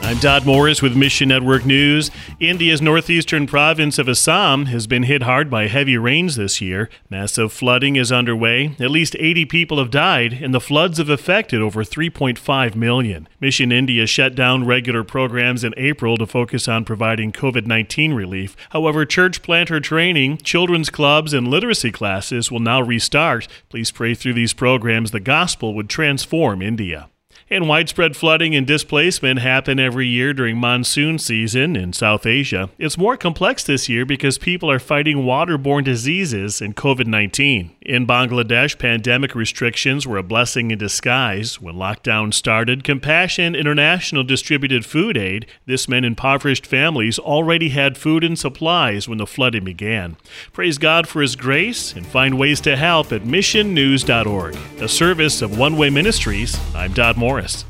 I'm Dodd Morris with Mission Network News. India's northeastern province of Assam has been hit hard by heavy rains this year. Massive flooding is underway. At least 80 people have died, and the floods have affected over 3.5 million. Mission India shut down regular programs in April to focus on providing COVID-19 relief. However, church planter training, children's clubs, and literacy classes will now restart. Please pray through these programs the gospel would transform India. And widespread flooding and displacement happen every year during monsoon season in South Asia. It's more complex this year because people are fighting waterborne diseases and COVID-19. In Bangladesh, pandemic restrictions were a blessing in disguise. When lockdown started, Compassion International distributed food aid. This meant impoverished families already had food and supplies when the flooding began. Praise God for His grace and find ways to help at missionnews.org. A service of One Way Ministries. I'm Dodd Morris.